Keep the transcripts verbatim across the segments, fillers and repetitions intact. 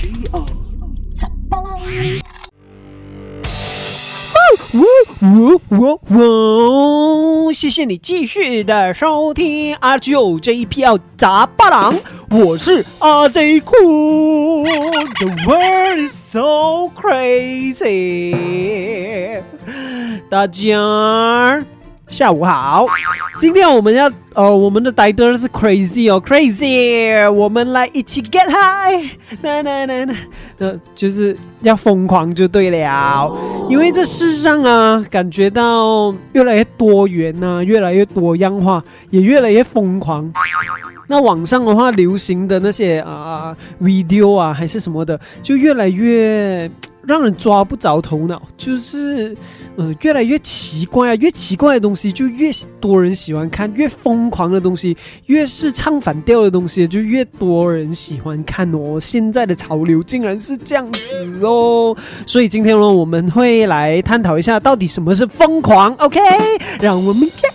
G O 杂巴郎。 哇哇哇！谢谢你继续的收听 R G O J P L 杂巴郎，我是阿 J 酷。The world is so crazy。大家下午好，今天我们要呃，我们的 title 是 crazy 哦 ，crazy， 我们来一起 get high， 那那那那，呃，就是要疯狂就对了，因为这世上啊，感觉到越来越多元啊，越来越多样化，也越来越疯狂。那网上的话，流行的那些啊、呃、video 啊，还是什么的，就越来越让人抓不着头脑，就是呃越来越奇怪啊，越奇怪的东西就越多人喜欢看，越疯狂的东西，越是唱反调的东西，就越多人喜欢看哦。现在的潮流竟然是这样子哦，所以今天呢，我们会来探讨一下到底什么是疯狂。OK， 让我们看。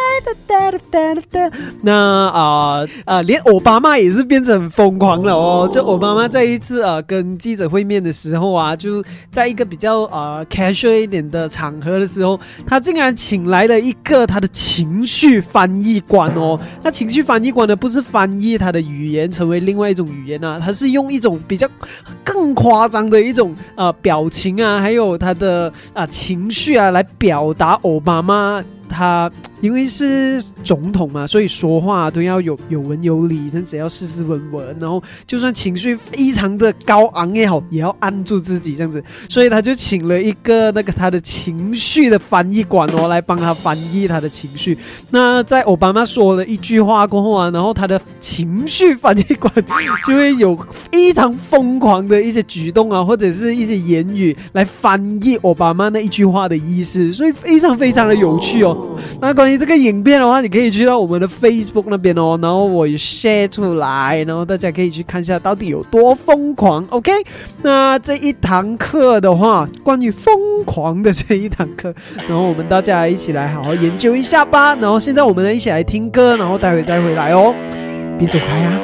那啊啊、呃，连奥巴马也是变成很疯狂了哦。就奥巴马在一次呃跟记者会面的时候啊，就在一个比较呃 casual 一点的场合的时候，他竟然请来了一个他的情绪翻译官哦。那情绪翻译官呢，不是翻译他的语言成为另外一种语言啊，他是用一种比较更夸张的一种呃表情啊，还有他的啊、呃、情绪啊，来表达奥巴马。他因为是总统嘛，所以说话都要有有文有理，但是要斯斯文文，然后就算情绪非常的高昂也好，也要按住自己这样子，所以他就请了一个那个他的情绪的翻译官哦，来帮他翻译他的情绪。那在奥巴马说了一句话过后啊，然后他的情绪翻译官就会有非常疯狂的一些举动啊，或者是一些言语来翻译奥巴马那一句话的意思，所以非常非常的有趣哦。那关于这个影片的话，你可以去到我们的 Facebook 那边哦，然后我 share 出来，然后大家可以去看一下到底有多疯狂。 OK， 那这一堂课的话，关于疯狂的这一堂课，然后我们大家一起来好好研究一下吧。然后现在我们一起来听歌，然后待会再回来哦，别走开啊。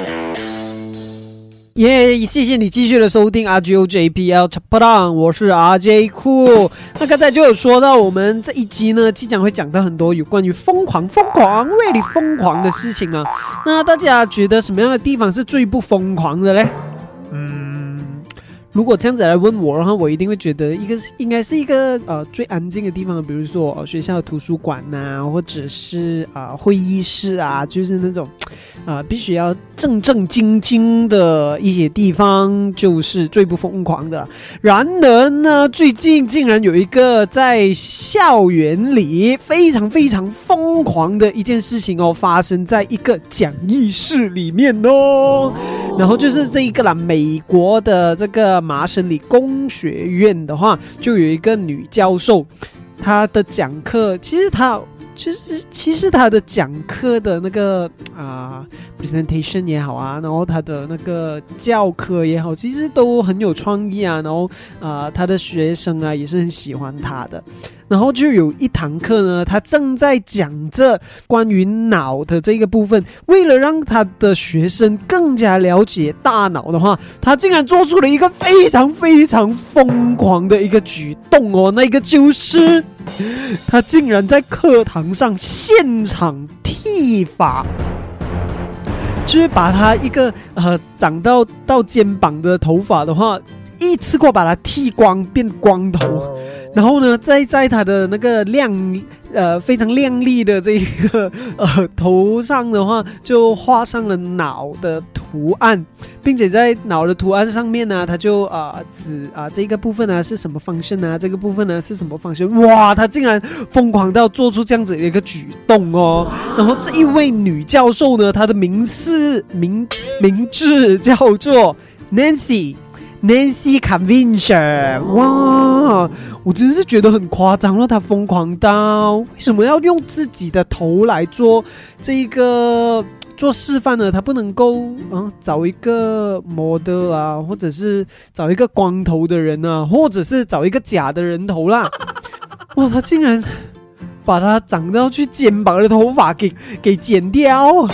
耶、yeah, 谢谢你继续的收听 R G O J P L 我是 R J 酷。那刚才就有说到，我们这一集呢，即将会讲到很多有关于疯狂、疯狂、为你疯狂的事情啊。那大家觉得什么样的地方是最不疯狂的嘞？嗯，如果这样子来问我的话，我一定会觉得一个应该是一个呃最安静的地方，比如说、呃、学校的图书馆呐、啊，或者是啊、呃、会议室啊，就是那种啊、呃、必须要正正经经的一些地方，就是最不疯狂的。然而呢，最近竟然有一个在校园里非常非常疯狂的一件事情哦，发生在一个讲义室里面哦。然后就是这一个啦，美国的这个麻省理工学院的话，就有一个女教授，她的讲课其实她就是其实她的讲课的那个啊、呃、presentation 也好啊，然后她的那个教科也好，其实都很有创意啊，然后啊、呃、她的学生啊也是很喜欢她的。然后就有一堂课呢，他正在讲着关于脑的这个部分，为了让他的学生更加了解大脑的话，他竟然做出了一个非常非常疯狂的一个举动哦，那个就是他竟然在课堂上现场剃发，就是把他一个呃长到到肩膀的头发的话，一次过把它剃光变光头。然后呢，再在他的那个亮呃非常亮丽的这个呃头上的话，就画上了脑的图案，并且在脑的图案上面呢，他就啊、呃、指啊、呃、这个部分呢是什么function啊，这个部分呢是什么function。哇，他竟然疯狂到做出这样子的一个举动哦！然后这一位女教授呢，她的名字名名字叫做 Nancy。Nancy Convention， 哇，我真是觉得很夸张了，他疯狂到为什么要用自己的头来做这一个做示范呢？他不能够啊找一个 model 啊，或者是找一个光头的人啊，或者是找一个假的人头啦。哇，他竟然把他长到去肩膀的头发给给剪掉。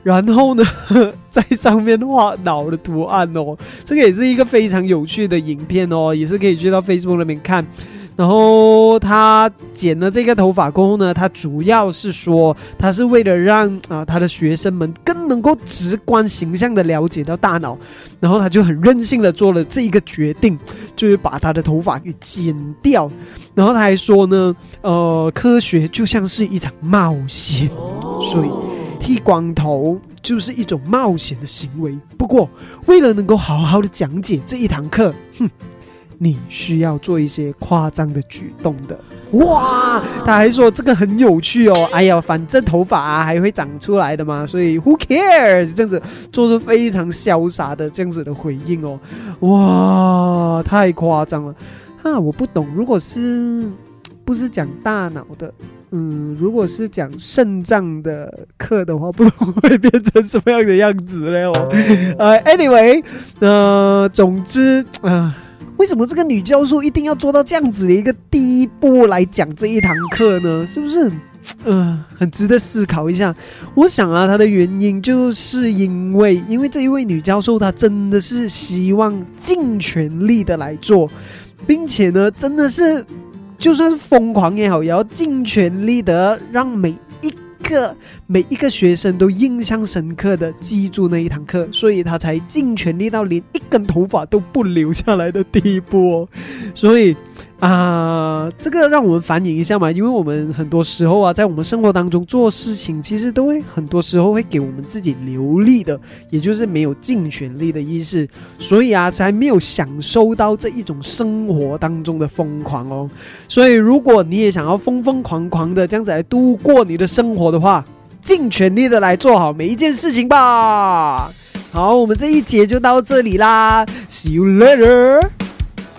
然后呢在上面画脑的图案哦，这个也是一个非常有趣的影片哦，也是可以去到 Facebook 那边看。然后他剪了这个头发过后呢，他主要是说他是为了让啊、呃、他的学生们更能够直观形象的了解到大脑，然后他就很任性的做了这一个决定，就是把他的头发给剪掉。然后他还说呢，呃，科学就像是一场冒险，所以剃光头就是一种冒险的行为。不过为了能够好好的讲解这一堂课，哼。你需要做一些夸张的举动的。哇，他还说这个很有趣哦。哎呀，反正头发啊还会长出来的嘛，所以 who cares， 这样子做出非常潇洒的这样子的回应哦。哇，太夸张了啊！我不懂，如果是不是讲大脑的，嗯，如果是讲肾脏的课的话，不懂会变成什么样的样子了哦。呃 ，anyway， 呃，总之啊。呃为什么这个女教授一定要做到这样子的一个第一步来讲这一堂课呢？是不是呃，很值得思考一下。我想啊，她的原因就是因为因为这一位女教授她真的是希望尽全力的来做，并且呢真的是就算是疯狂也好，也要尽全力的让每一个每一个学生都印象深刻的记住那一堂课，所以他才尽全力到连一根头发都不留下来的地步哦。所以啊、呃，这个让我们反映一下嘛，因为我们很多时候啊，在我们生活当中做事情，其实都会很多时候会给我们自己留力的，也就是没有尽全力的意思，所以啊，才没有享受到这一种生活当中的疯狂哦。所以，如果你也想要疯疯狂狂的这样子来度过你的生活的话，尽全力的来做好每一件事情吧。好，我们这一节就到这里啦 ，See you later。耶、yeah ！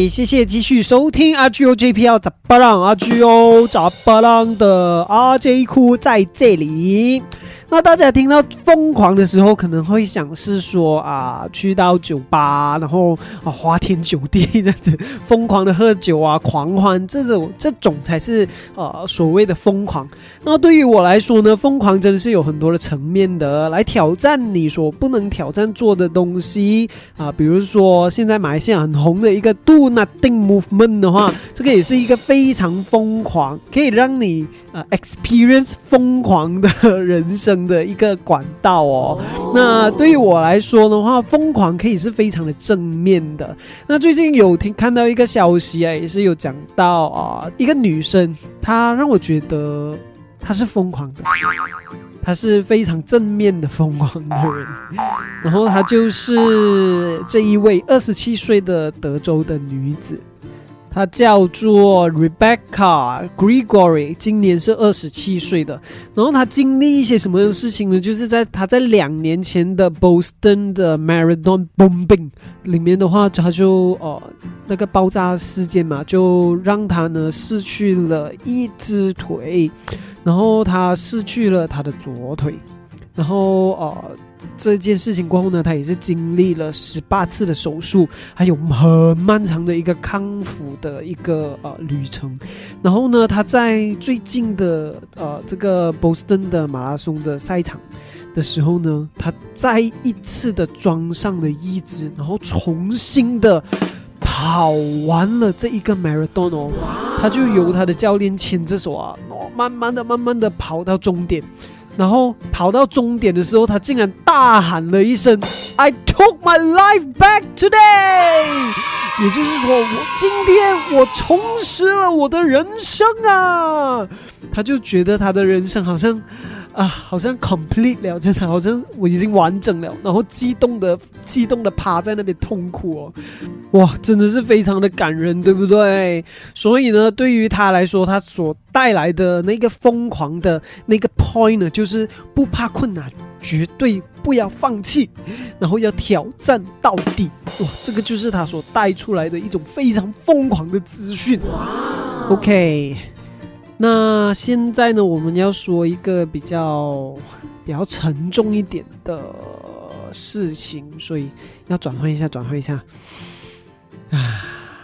谢谢继续收听阿 G O J P L 杂巴郎阿 G O 杂巴郎的 R J 库在这里。那大家听到疯狂的时候，可能会想是说啊，去到酒吧，然后啊花天酒地这样子疯狂的喝酒啊，狂欢，这种这种才是呃所谓的疯狂。那对于我来说呢，疯狂真的是有很多的层面的，来挑战你所不能挑战做的东西啊，比如说现在马来西亚很红的一个 Do Nothing Movement 的话，这个也是一个非常疯狂，可以让你呃 experience 疯狂的人生的一个管道哦。那对于我来说的话，疯狂可以是非常的正面的。那最近有听看到一个消息啊，也是有讲到啊、呃，一个女生，她让我觉得她是疯狂的，她是非常正面的疯狂的人。然后她就是这一位二十七岁的德州的女子。她叫做 Rebecca Gregory， 今年是二十七岁的。然后她经历一些什么样的事情呢？就是在她在两年前的 Boston 的 Marathon Bombing 里面的话，她就呃那个爆炸事件嘛，就让她呢失去了一只腿，然后她失去了她的左腿，然后呃。这件事情过后呢，他也是经历了十八次的手术，还有很漫长的一个康复的一个呃旅程。然后呢，他在最近的呃这个 Boston 的马拉松的赛场的时候呢，他再一次的装上了义肢，然后重新的跑完了这一个 marathon 哦。他就由他的教练牵着手啊，哦，慢慢的、慢慢的跑到终点。然后跑到终点的时候，他竟然大喊了一声 I took my life back today， 也就是说，我今天我重拾了我的人生啊。他就觉得他的人生好像啊，好像 complete 了，真的好像我已经完整了，然后激动的激动的趴在那边痛哭哦，哇，真的是非常的感人，对不对？所以呢，对于他来说，他所带来的那个疯狂的那个 point 呢，就是不怕困难，绝对不要放弃，然后要挑战到底。哇，这个就是他所带出来的一种非常疯狂的资讯。OK。那现在呢，我们要说一个比较比较沉重一点的事情，所以要转换一下，转换一下啊。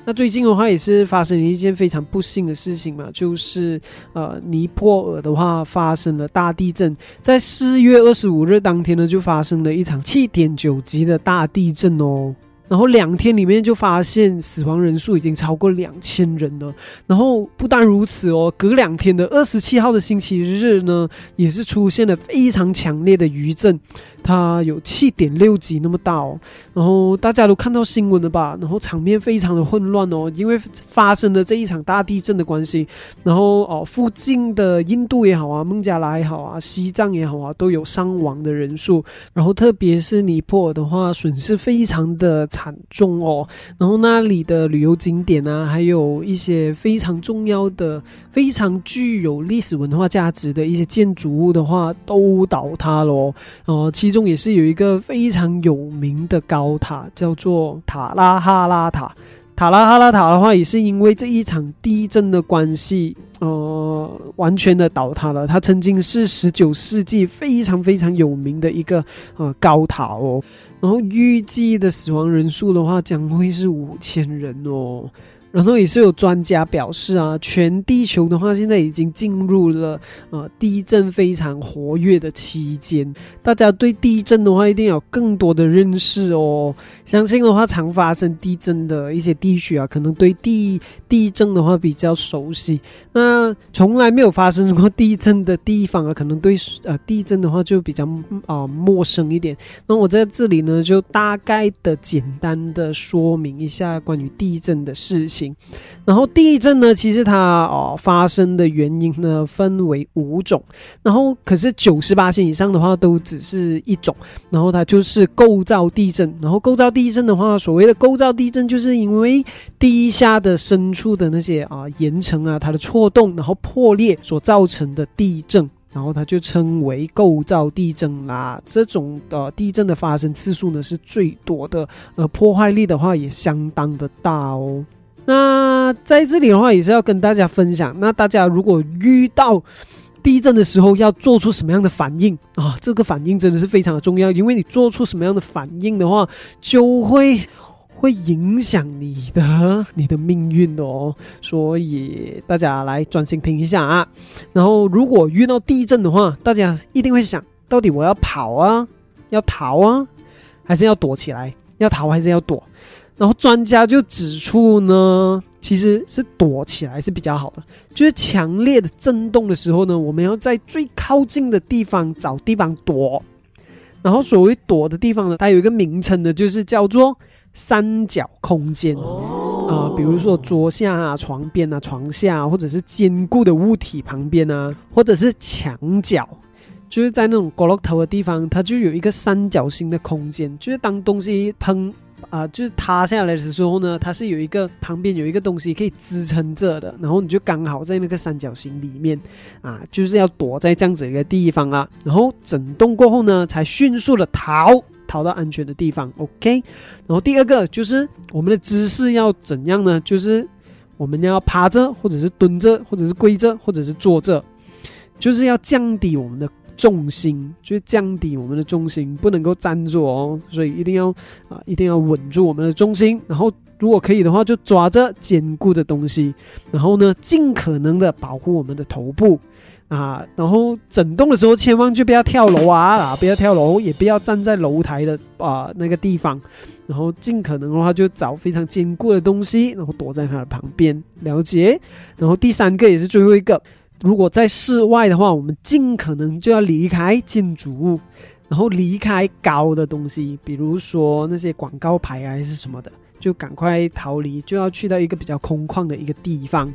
那最近的话也是发生了一件非常不幸的事情嘛，就是呃尼泊尔的话发生了大地震，在四月二十五日当天呢就发生了一场 七点九 级的大地震哦。然后两天里面就发现死亡人数已经超过两千人了。然后不但如此哦，隔两天的二十七号的星期日呢，也是出现了非常强烈的余震，它有 七点六 级那么大哦。然后大家都看到新闻了吧？然后场面非常的混乱哦，因为发生了这一场大地震的关系。然后哦，附近的印度也好啊，孟加拉也好啊，西藏也好啊，都有伤亡的人数。然后特别是尼泊尔的话，损失非常的惨重哦。然后那里的旅游景点啊，还有一些非常重要的、非常具有历史文化价值的一些建筑物的话，都倒塌咯。呃，其中也是有一个非常有名的高塔，叫做塔拉哈拉塔。塔拉哈拉塔的话，也是因为这一场地震的关系，呃，完全的倒塌了。它曾经是十九世纪非常非常有名的一个呃高塔哦。然后预计的死亡人数的话，将会是五千人哦。然后也是有专家表示啊，全地球的话现在已经进入了呃地震非常活跃的期间，大家对地震的话一定要有更多的认识哦。相信的话常发生地震的一些地区啊，可能对地地震的话比较熟悉，那从来没有发生过地震的地方啊，可能对呃地震的话就比较啊、呃、陌生一点。那我在这里呢就大概的简单的说明一下关于地震的事情。然后地震呢，其实它、哦、发生的原因呢分为五种，然后可是 百分之九十八 以上的话都只是一种，然后它就是构造地震。然后构造地震的话，所谓的构造地震就是因为地下的深处的那些啊岩层啊，它的错动然后破裂所造成的地震，然后它就称为构造地震啦。这种的地震的发生次数呢是最多的，而破坏力的话也相当的大哦。那在这里的话也是要跟大家分享，那大家如果遇到地震的时候要做出什么样的反应啊？这个反应真的是非常的重要，因为你做出什么样的反应的话，就会会影响你的你的命运的哦。所以大家来专心听一下啊。然后如果遇到地震的话，大家一定会想，到底我要跑啊，要逃啊，还是要躲起来？要逃还是要躲？然后专家就指出呢，其实是躲起来是比较好的，就是强烈的震动的时候呢，我们要在最靠近的地方找地方躲。然后所谓躲的地方呢，它有一个名称的，就是叫做三角空间、呃、比如说桌下啊、床边啊、床下、啊、或者是坚固的物体旁边啊，或者是墙角，就是在那种角落头的地方，它就有一个三角形的空间，就是当东西喷啊、呃，就是塌下来的时候呢，它是有一个旁边有一个东西可以支撑着的，然后你就刚好在那个三角形里面啊，就是要躲在这样子一个地方啊，然后震动过后呢，才迅速的逃逃到安全的地方 ，OK。然后第二个就是我们的姿势要怎样呢？就是我们要趴着，或者是蹲着，或者是跪着，或者是坐着，就是要降低我们的重心，就是降低我们的重心，不能够站着哦，所以一定要啊、呃，一定要稳住我们的重心。然后如果可以的话，就抓着坚固的东西，然后呢，尽可能的保护我们的头部啊。然后震动的时候，千万就不要跳楼啊啊，不要跳楼，也不要站在楼台的啊、呃、那个地方。然后尽可能的话，就找非常坚固的东西，然后躲在它的旁边。了解。然后第三个也是最后一个。如果在室外的话，我们尽可能就要离开建筑物，然后离开高的东西，比如说那些广告牌啊还是什么的，就赶快逃离，就要去到一个比较空旷的一个地方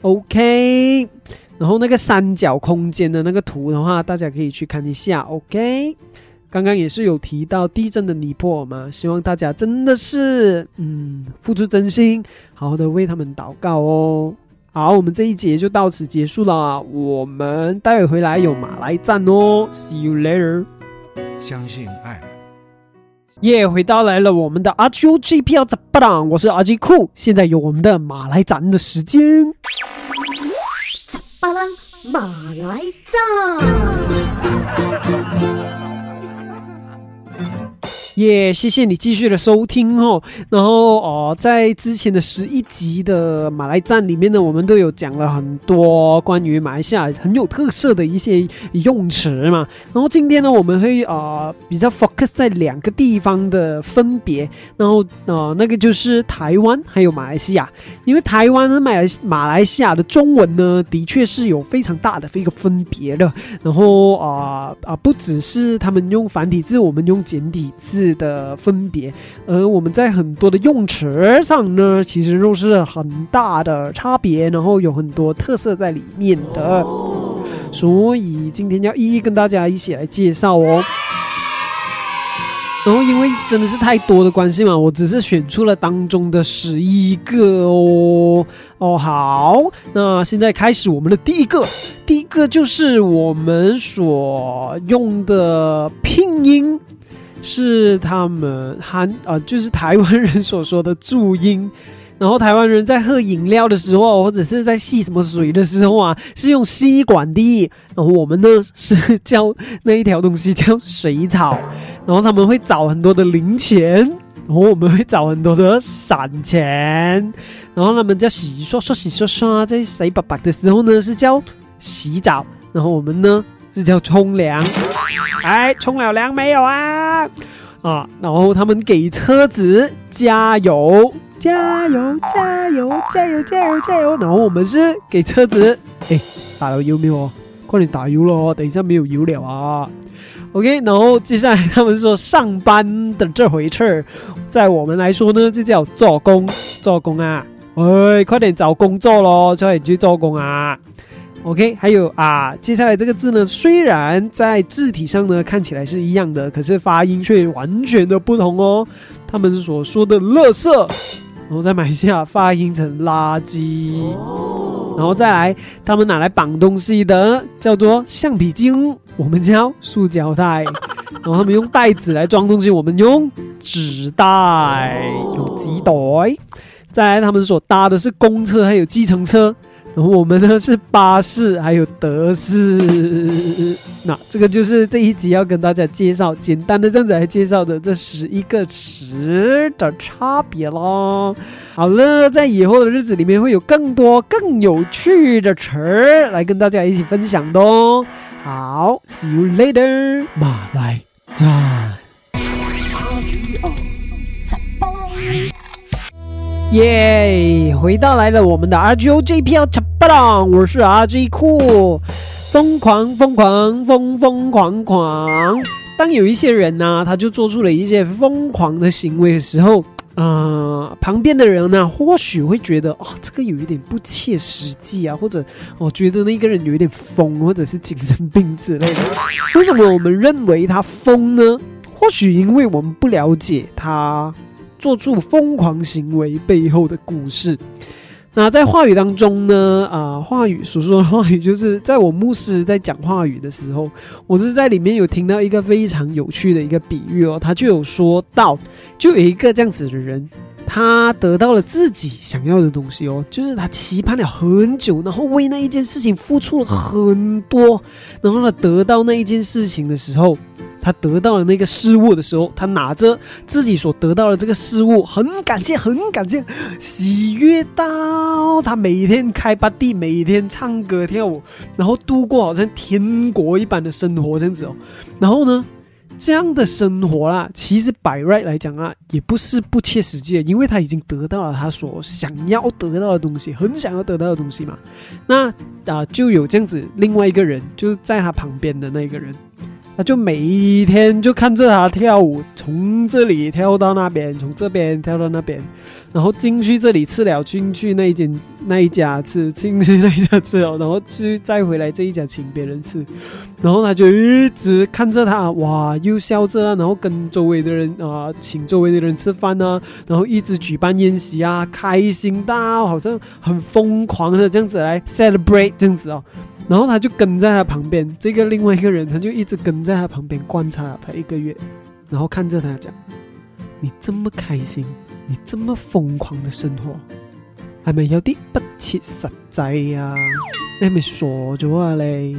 OK。 然后那个三角空间的那个图的话，大家可以去看一下 OK。 刚刚也是有提到地震的尼泊尔嘛，希望大家真的是嗯付出真心，好好的为他们祷告哦。好，我们这一节就到此结束了，我们待会回来有马来站哦 See you later。 相信爱耶、yeah, 回到来了我们的 R G O J P L 怎么样？我是 R J 酷，现在有我们的马来站的时间。 巴郎马来站。 也、yeah, 谢谢你继续的收听哦。然后哦，在之前的十一集的马来站里面呢，我们都有讲了很多关于马来西亚很有特色的一些用词嘛。然后今天呢，我们会呃比较 focus 在两个地方的分别，然后呃那个就是台湾还有马来西亚。因为台湾和马来马来西亚的中文呢，的确是有非常大的一个分别的。然后啊啊、呃呃，不只是他们用繁体字，我们用简体字的分别，而我们在很多的用词上呢，其实都是很大的差别，然后有很多特色在里面的，所以今天要一一跟大家一起来介绍哦。然后因为真的是太多的关系嘛，我只是选出了当中的十一个哦。哦，好，那现在开始我们的第一个，第一个就是我们所用的拼音。是他们韩呃，就是台湾人所说的注音，然后台湾人在喝饮料的时候，或者是在吸什么水的时候啊，是用吸管的，然后我们呢是叫那一条东西叫水草，然后他们会找很多的零钱，然后我们会找很多的散钱，然后他们叫洗刷刷洗刷刷，在洗白白的时候呢是叫洗澡，然后我们呢是叫冲凉。哎，冲了凉没有啊？啊，然后他们给车子加油，加油，加油，加油，加油，加油。然后我们是给车子，哎，打了油没有？快点打油咯，等一下没有油了啊。OK， 然后接下来他们说上班的这回事，在我们来说呢，就叫做工，做工啊。哎，快点找工作咯，快点去做工啊。OK， 还有啊，接下来这个字呢，虽然在字体上呢看起来是一样的，可是发音却完全的不同哦。他们所说的垃圾，然后在马来西亚发音成垃圾，然后再来他们拿来绑东西的叫做橡皮筋，我们叫塑胶袋，然后他们用袋子来装东西，我们用纸袋，用纸袋。再来他们所搭的是公车还有计程车。然后我们呢是巴士还有德士，那这个就是这一集要跟大家介绍，简单的这样子来介绍的这十一个词的差别咯。好了，在以后的日子里面会有更多更有趣的词来跟大家一起分享的哦。好 ，See you later， 马来站。耶、yeah, 回到来了我们的 R G O J P L 插巴朗，我是 R J 酷，疯狂疯狂疯疯狂狂。当有一些人呢、啊，他就做出了一些疯狂的行为的时候，呃，旁边的人呢、啊，或许会觉得哦，这个有一点不切实际啊，或者我、哦、觉得那个人有一点疯，或者是精神病之类的。为什么我们认为他疯呢？或许因为我们不了解他做出疯狂行为背后的故事。那在话语当中呢，啊、呃，话语所说的话语就是在我牧师在讲话语的时候，我是在里面有听到一个非常有趣的一个比喻哦，他就有说到，就有一个这样子的人，他得到了自己想要的东西哦，就是他期盼了很久，然后为那一件事情付出了很多，然后他得到那一件事情的时候，他得到了那个事物的时候，他拿着自己所得到的这个事物，很感谢，很感谢，喜悦到他每天开 party， 每天唱歌跳舞，然后度过好像天国一般的生活这样子哦。然后呢，这样的生活啦，其实by right来讲啊，也不是不切实际的，因为他已经得到了他所想要得到的东西，很想要得到的东西嘛。那啊、呃，就有这样子另外一个人，就是在他旁边的那个人。他就每一天就看着他跳舞，从这里跳到那边，从这边跳到那边，然后进去这里吃了，进去那一间那一家吃，进去那一家吃了，然后去再回来这一家请别人吃，然后他就一直看着他，哇，又笑着啊，然后跟周围的人啊、呃，请周围的人吃饭啊，然后一直举办宴席啊，开心到好像很疯狂的这样子来 celebrate 这样子哦。然后他就跟在他旁边，这个另外一个人他就一直跟在他旁边观察了他一个月，然后看着他讲，你这麼開心，你這麼瘋狂的生活，係咪有啲不切實際啊？你係咪傻咗啊你？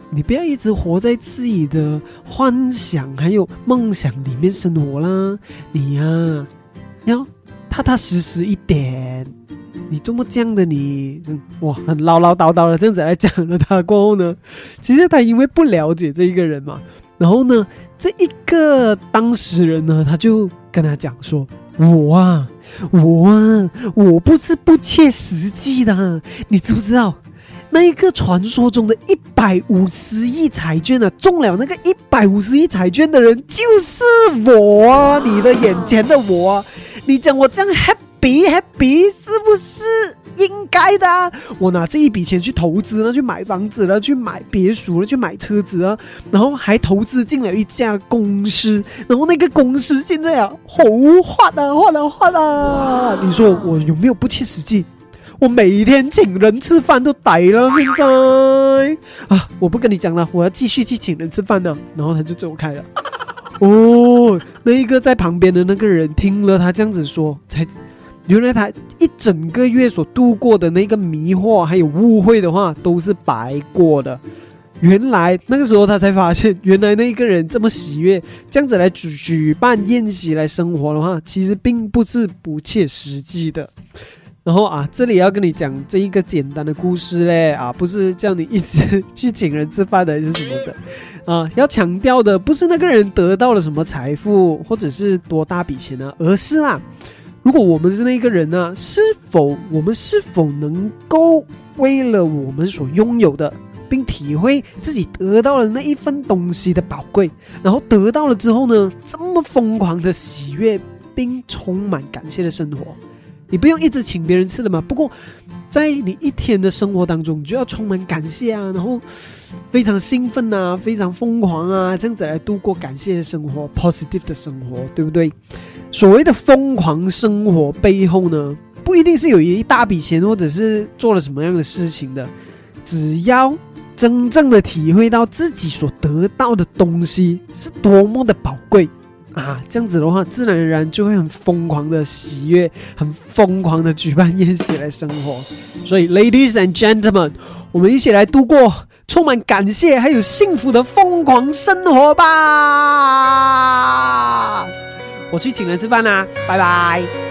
你不要一直活在自己的幻想还有梦想里面生活啦，你呀、啊、要踏踏实实一点。你这么这样的你，嗯、哇，很唠唠叨叨的这样子来讲了他过后呢，其实他因为不了解这一个人嘛，然后呢，这一个当事人呢，他就跟他讲说，我啊，我啊，我不是不切实际的，你知不知道？那一个传说中的一百五十亿彩券啊，中了那个一百五十亿彩券的人就是我啊，你的眼前的我啊，你讲我这样 happy happy 是不是应该的啊？我拿这一笔钱去投资了，去买房子了，去买别墅了，去买车子了，然后还投资进了一家公司，然后那个公司现在啊，好换啊换啊换啊！你说我有没有不切实际？我每天请人吃饭都逮了，现在啊，我不跟你讲了，我要继续去请人吃饭了。然后他就走开了。哦，那一个在旁边的那个人听了他这样子说，才原来他一整个月所度过的那个迷惑还有误会的话，都是白过的。原来那个时候他才发现，原来那一个人这么喜悦，这样子来举举办宴席来生活的话，其实并不是不切实际的。然后啊，这里要跟你讲这一个简单的故事嘞啊，不是叫你一直去请人吃饭的还是什么的啊，要强调的不是那个人得到了什么财富或者是多大笔钱呢、啊，而是啊，如果我们是那个人呢、啊，是否我们是否能够为了我们所拥有的，并体会自己得到了那一份东西的宝贵，然后得到了之后呢，这么疯狂的喜悦并充满感谢的生活。你不用一直请别人吃的嘛，不过在你一天的生活当中，你就要充满感谢啊，然后非常兴奋啊，非常疯狂啊，这样子来度过感谢的生活 positive 的生活，对不对？所谓的疯狂生活背后呢，不一定是有一大笔钱或者是做了什么样的事情的，只要真正的体会到自己所得到的东西是多么的宝贵啊，这样子的话，自然而然就会很疯狂的喜悦，很疯狂的举办宴席来生活。所以 ，ladies and gentlemen， 我们一起来度过充满感谢还有幸福的疯狂生活吧！我去请人吃饭啦，拜拜。